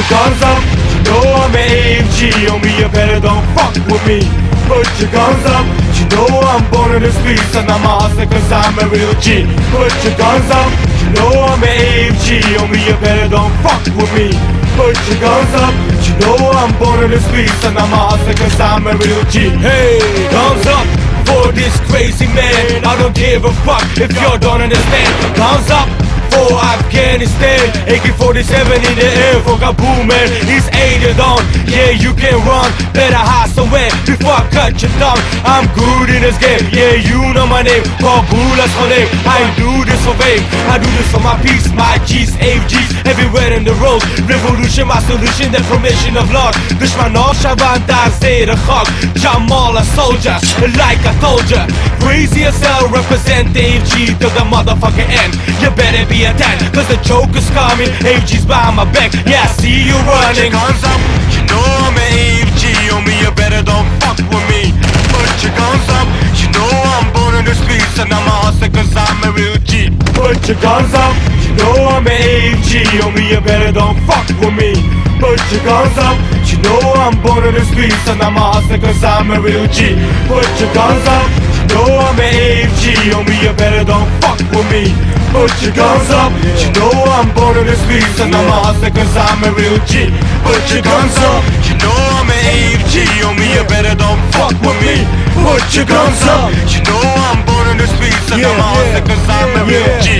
your guns up, you know I'm an AMG. Homie, you better don't fuck with me. Put your guns up, you know I'm born in the streets and I'm a hustler cause I'm a real G. Put your guns up, you know I'm an AMG. Homie, you better don't fuck with me. Put your guns up, you know I'm born in the streets and I'm a hustler cause I'm a real G. Hey, guns up for this crazy man. I don't give a fuck if you don't understand. Guns up for Afghanistan, AK-47 in the air for Kabul, man. He's aided on, yeah, you can run. Better hide somewhere before I cut your tongue. I'm good in this game, yeah, you know my name. Kabul, that's my name. I do this for fame, I do this for my peace. My G's, AFG's, everywhere in the road. Revolution, my solution, declaration of Lord. Dushmanov, Shaban, Zayr, Khak, Jamal, a soldier, like I told ya. Crazy as hell, represent AFG to the motherfucking end. You better be a 10, cause the joke is coming. AFG's behind my back, yeah, I see you running. Put your guns up, you know I'm an AFG. Homie, you better don't fuck with me. Put your guns up, you know I'm born in the streets and I'm a hustler cause I'm a real G. Put your guns up, you know I'm an AFG. Homie, you better don't fuck with me. Put your guns up, you know I'm born in the streets and I'm a hustler cause I'm a real G. Put your guns up, you know I'm an AFG. Homie, you better don't fuck with me. Put your guns up, you know I'm born in the streets and I'm a hustler cause I'm a real G. Put your guns up, you know I'm an AFG. Homie, you better don't fuck with me. Put your guns up, you know I'm born in the streets and I'm a hustler cause I'm a real G.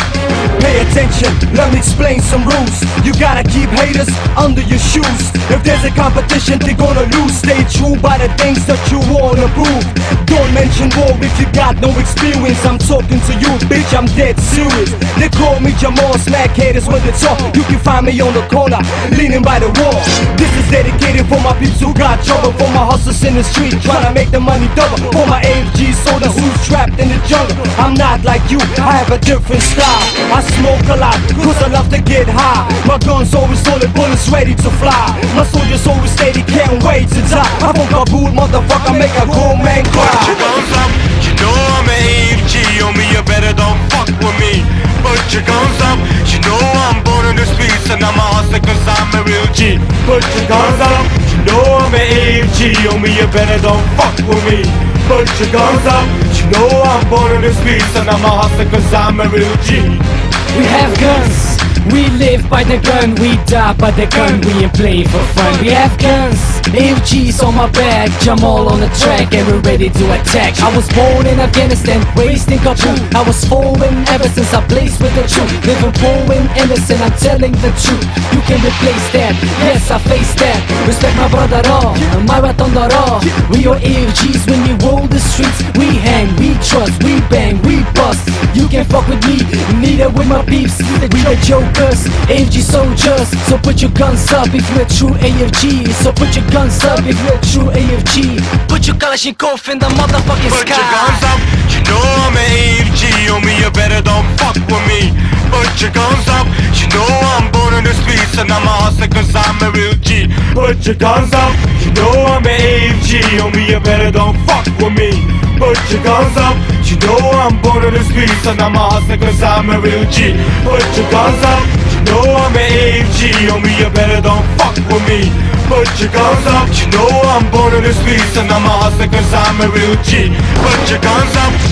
Pay attention, let me explain some rules. You gotta keep haters under your shoes. If there's a competition, they're gonna lose. Stay true by the things that you wanna prove. Don't mention war if you got no experience. I'm talking to you, bitch, I'm dead serious. They call me Jamal, smack haters when they talk. You can find me on the corner, leaning by the wall. This is dedicated for my peeps who got trouble. For my hustlers in the street, trying to make the money double. For my AFG soldiers who's trapped in the jungle. I'm not like you, I have a different style. I smoke a lot, cause I love to get high. My gun's always solid, bullets ready to fly. My soldiers always steady, can't wait to die. I'm from Kabul, motherfucker, make a grown man cry. Put your guns up, you know I'm an AFG. Homie, you better don't fuck with me. Put your guns up, you know I'm born in the streets and I'm a hustler cause I'm a real G. Put your guns up, you know I'm an AFG. Homie, you better don't fuck with me. Put your guns up, you know I'm born in the streets and I'm a hustler cause I'm a real G. We have guns, we live by the gun, we die by the gun, we ain't playing for fun. We have guns, AFG's on my back, Jamal on the track, and we're ready to attack. I was born in Afghanistan, raised in Kabul. I was foreign ever since I blazed with the truth. Living poor and innocent, I'm telling the truth. You can replace that, yes I face that. Respect my brother all, my Ratanda raw. We are AFG's when we roll the streets. We hang, we trust, we bang, we bust. You can't fuck with me, neither with my peeps. We the jokers, AFG soldiers. So put your guns up if you're a true AFG. So put your guns up if you're a true AFG. Put your Kalashnikov in the motherfucking sky. Put your guns up, you know I'm an AFG. Homie, you better don't fuck with me. Put your guns up, you know I'm born in the streets and I'm a hustler cause I'm a real G. Put your guns up, you know I'm an AFG. Homie, you better don't fuck with me. Put your guns up, you know I'm born in the streets and I'm a hustler cause I'm a real G. Put your guns up, you know I'm an AFG. Homie, you better don't fuck with me. Put your guns up, you know I'm born in the streets and I'm a hustler cause I'm a real G. Put your guns up.